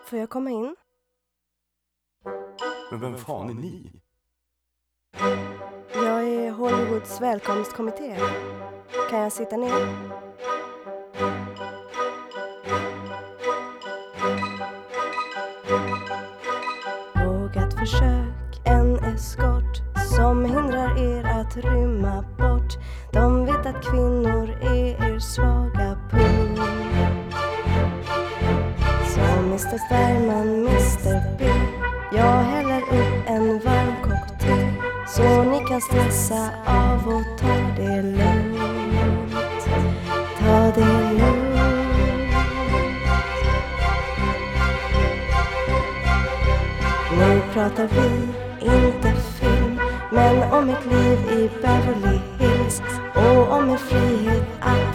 Får jag komma in? Men vem fan är ni? Jag är Hollywoods välkomstkommitté. Kan jag sitta ner? Vågat försök, en eskort som hindrar er att rymma bort. De vet att kvinnor är er svaga punkt. Så Mr. Bergman, Mr. B, jag häller upp en varm cocktail så ni kan stressa av och ta det lugnt. Ta det lugnt. Nu pratar vi inte film, men om ett liv i Beverly Hills och om en frihet att